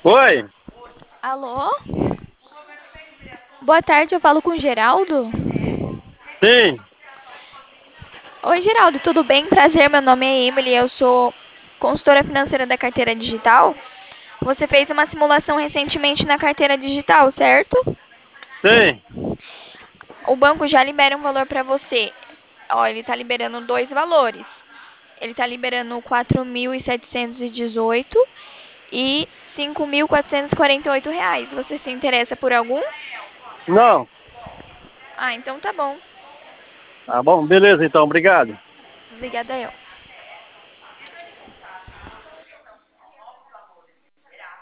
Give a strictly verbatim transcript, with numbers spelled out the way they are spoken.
Oi, Alô? Boa tarde, eu falo com o Geraldo. sim, Oi, Geraldo, tudo bem? Prazer, meu nome é Emily, eu sou consultora financeira da carteira digital. Você fez uma simulação recentemente na carteira digital, certo? sim. O banco já libera um valor para você. Ó, ele está liberando dois valores. Ele está liberando quatro mil setecentos e dezoito e cinco mil quatrocentos e quarenta e oito reais. Você se interessa por algum? Não, Ah, então tá bom. tá bom, beleza então, obrigado. Obrigada eu.